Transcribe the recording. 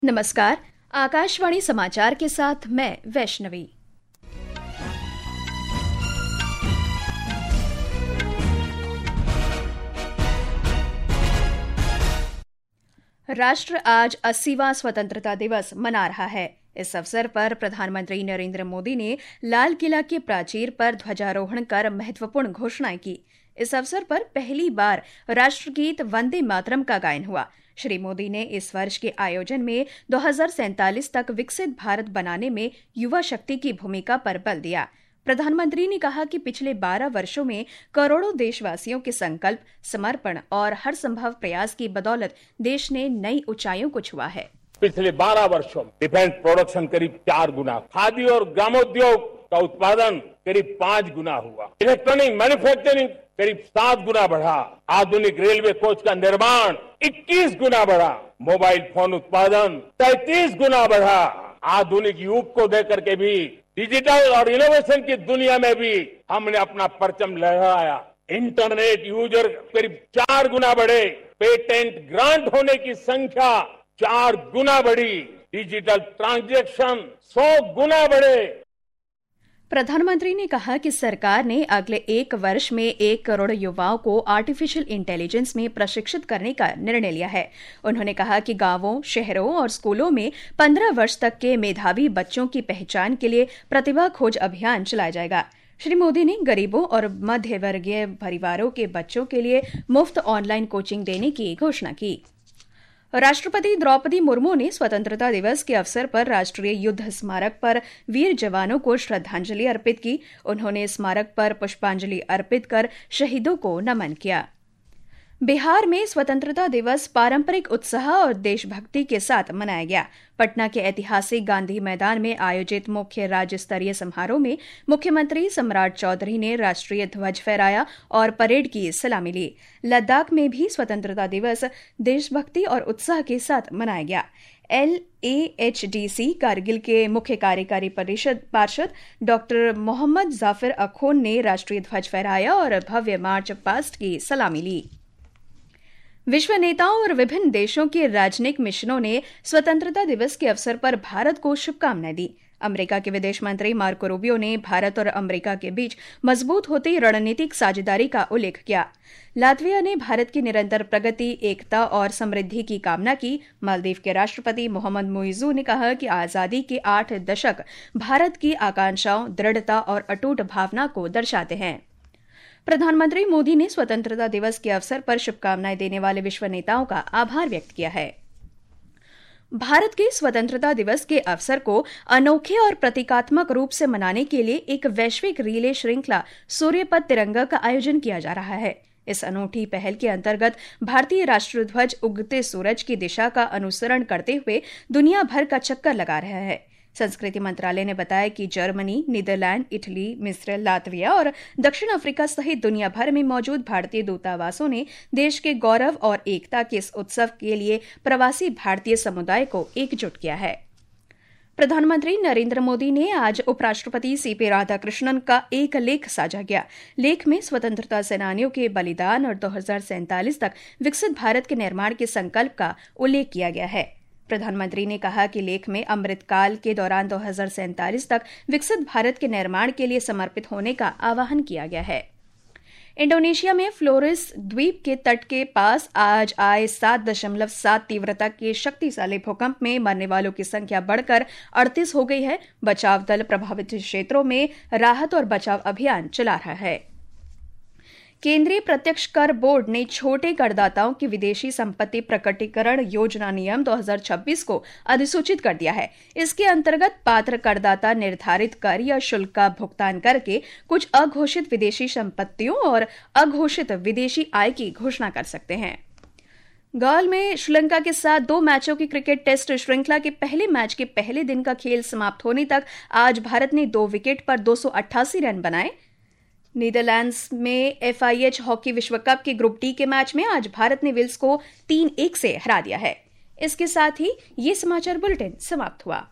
नमस्कार। आकाशवाणी समाचार के साथ मैं वैष्णवी। राष्ट्र आज 80वां स्वतंत्रता दिवस मना रहा है। इस अवसर पर प्रधानमंत्री नरेंद्र मोदी ने लाल किला के प्राचीर पर ध्वजारोहण कर महत्वपूर्ण घोषणाएं की। इस अवसर पर पहली बार राष्ट्रगीत वंदे मातरम का गायन हुआ। श्री मोदी ने इस वर्ष के आयोजन में 2047 तक विकसित भारत बनाने में युवा शक्ति की भूमिका पर बल दिया। प्रधानमंत्री ने कहा कि पिछले 12 वर्षों में करोड़ों देशवासियों के संकल्प, समर्पण और हर संभव प्रयास की बदौलत देश ने नई ऊंचाइयों को छुआ है। पिछले 12 वर्षों में डिफेंस प्रोडक्शन करीब 4 गुना, खादी और ग्रामोद्योग का उत्पादन करीब 5 गुना हुआ, इलेक्ट्रॉनिक मैन्युफैक्चरिंग करीब 7 गुना बढ़ा, आधुनिक रेलवे कोच का निर्माण 21 गुना बढ़ा, मोबाइल फोन उत्पादन 33 गुना बढ़ा। आधुनिक युग को देकर के भी डिजिटल और इनोवेशन की दुनिया में भी हमने अपना परचम लहराया। इंटरनेट यूजर करीब 4 गुना बढ़े, पेटेंट ग्रांट होने की संख्या 4 गुना बढ़ी, डिजिटल ट्रांजैक्शन 100 गुना बढ़े। प्रधानमंत्री ने कहा कि सरकार ने अगले 1 वर्ष में 1 करोड़ युवाओं को आर्टिफिशियल इंटेलिजेंस में प्रशिक्षित करने का निर्णय लिया है। उन्होंने कहा कि गांवों, शहरों और स्कूलों में 15 वर्ष तक के मेधावी बच्चों की पहचान के लिए प्रतिभा खोज अभियान चलाया जाएगा। श्री मोदी ने गरीबों और मध्य वर्गीय परिवारों के बच्चों के लिए मुफ्त ऑनलाइन कोचिंग देने की घोषणा की। राष्ट्रपति द्रौपदी मुर्मू ने स्वतंत्रता दिवस के अवसर पर राष्ट्रीय युद्ध स्मारक पर वीर जवानों को श्रद्धांजलि अर्पित की। उन्होंने स्मारक पर पुष्पांजलि अर्पित कर शहीदों को नमन किया। बिहार में स्वतंत्रता दिवस पारंपरिक उत्साह और देशभक्ति के साथ मनाया गया। पटना के ऐतिहासिक गांधी मैदान में आयोजित मुख्य राज्य स्तरीय समारोह में मुख्यमंत्री सम्राट चौधरी ने राष्ट्रीय ध्वज फहराया और परेड की सलामी ली। लद्दाख में भी स्वतंत्रता दिवस देशभक्ति और उत्साह के साथ मनाया गया। LAHDC कारगिल के मुख्य कार्यकारी पार्षद डॉक्टर मोहम्मद जाफिर अखोन ने राष्ट्रीय ध्वज फहराया और भव्य मार्च पास्ट की सलामी ली। विश्व नेताओं और विभिन्न देशों के राजनयिक मिशनों ने स्वतंत्रता दिवस के अवसर पर भारत को शुभकामनाएं दी। अमेरिका के विदेश मंत्री मार्को रूबियो ने भारत और अमेरिका के बीच मजबूत होती रणनीतिक साझेदारी का उल्लेख किया। लातविया ने भारत की निरंतर प्रगति, एकता और समृद्धि की कामना की। मालदीव के राष्ट्रपति मोहम्मद मुइज़ू ने कहा कि आजादी के 8 दशक भारत की आकांक्षाओं, दृढ़ता और अटूट भावना को दर्शाते हैं। प्रधानमंत्री मोदी ने स्वतंत्रता दिवस के अवसर पर शुभकामनाएं देने वाले विश्व नेताओं का आभार व्यक्त किया है। भारत के स्वतंत्रता दिवस के अवसर को अनोखे और प्रतीकात्मक रूप से मनाने के लिए एक वैश्विक रिले श्रृंखला सूर्यपथ तिरंगा का आयोजन किया जा रहा है। इस अनूठी पहल के अंतर्गत भारतीय राष्ट्रध्वज उगते सूरज की दिशा का अनुसरण करते हुए दुनिया भर का चक्कर लगा रहा है। संस्कृति मंत्रालय ने बताया कि जर्मनी, नीदरलैंड, इटली, मिस्र, लातविया और दक्षिण अफ्रीका सहित दुनिया भर में मौजूद भारतीय दूतावासों ने देश के गौरव और एकता के इस उत्सव के लिए प्रवासी भारतीय समुदाय को एकजुट किया है। प्रधानमंत्री नरेंद्र मोदी ने आज उपराष्ट्रपति CP राधाकृष्णन का एक लेख साझा किया। लेख में स्वतंत्रता सेनानियों के बलिदान और 2047 तक विकसित भारत के निर्माण के संकल्प का उल्लेख किया गया है। प्रधानमंत्री ने कहा कि लेख में अमृतकाल के दौरान 2047 तक विकसित भारत के निर्माण के लिए समर्पित होने का आह्वान किया गया है। इंडोनेशिया में फ्लोरेस द्वीप के तट के पास आज आए 7.7 तीव्रता के शक्तिशाली भूकंप में मरने वालों की संख्या बढ़कर 38 हो गई है। बचाव दल प्रभावित क्षेत्रों में राहत और बचाव अभियान चला रहा है। केंद्रीय प्रत्यक्ष कर बोर्ड ने छोटे करदाताओं की विदेशी संपत्ति प्रकटीकरण योजना नियम 2026 को अधिसूचित कर दिया है। इसके अंतर्गत पात्र करदाता निर्धारित कर या शुल्क का भुगतान करके कुछ अघोषित विदेशी संपत्तियों और अघोषित विदेशी आय की घोषणा कर सकते हैं। गाल में श्रीलंका के साथ 2 मैचों की क्रिकेट टेस्ट श्रृंखला के पहले मैच के पहले दिन का खेल समाप्त होने तक आज भारत ने 2 विकेट पर 288 रन बनाए। नीदरलैंड्स में FIH हॉकी विश्व कप के ग्रुप D के मैच में आज भारत ने वेल्स को 3-1 से हरा दिया है। इसके साथ ही ये समाचार बुलेटिन समाप्त हुआ।